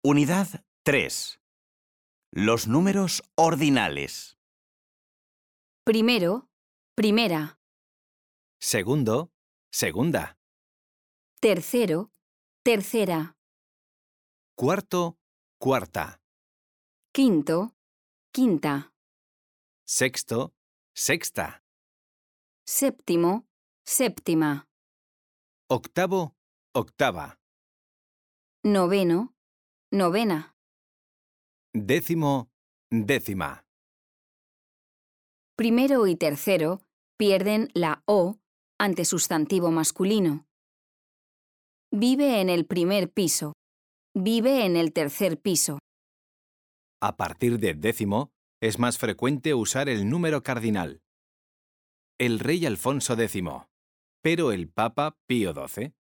Unidad 3. Los números ordinales. Primero, primera. Segundo, segunda. Tercero, tercera. Cuarto, cuarta. Quinto, quinta. Sexto, sexta. Séptimo, séptima. Octavo, octava. Noveno, novena. Décimo, décima. Primero y tercero pierden la O ante sustantivo masculino. Vive en el primer piso. Vive en el tercer piso. A partir de décimo, es más frecuente usar el número cardinal. El rey Alfonso X, pero el Papa Pío XII.